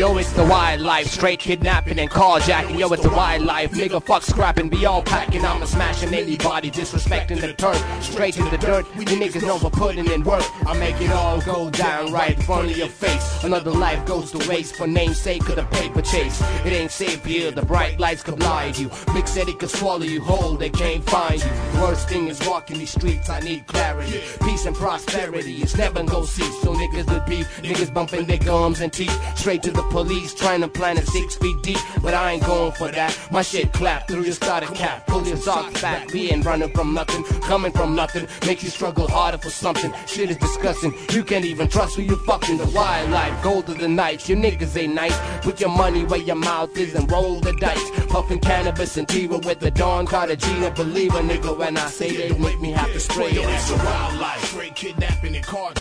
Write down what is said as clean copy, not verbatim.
Yo, it's the wildlife, straight kidnapping and carjacking. Yo, it's the wildlife, nigga, fuck scrapping, be all packing. I'ma smashing anybody disrespecting the turf, straight to the dirt. You niggas know we're putting in work. I make it all go down right in front of your face. Another life goes to waste for namesake of the paper chase. It ain't safe here, the bright lights could blind you. Big City could swallow you whole, they can't find you. Worst thing is walking these streets, I need clarity. Peace and prosperity, it's never gonna cease. So niggas with beef, niggas bumping their gums and teeth. Straight to the police, trying to plant it 6 feet deep. But I ain't going for that, my shit clap through your starter cap. Pull your socks back, we ain't running from nothing. Coming from nothing, makes you struggle harder for something. Shit is disgusting, you can't even trust who you fucking. The wildlife, gold of the night, you niggas ain't nice. Put your money where your mouth is and roll the dice. Puffing cannabis and tea with the Dawn Cartagena. Believe a nigga when I say they make me have to spray. It's a wildlife, straight kidnapping and car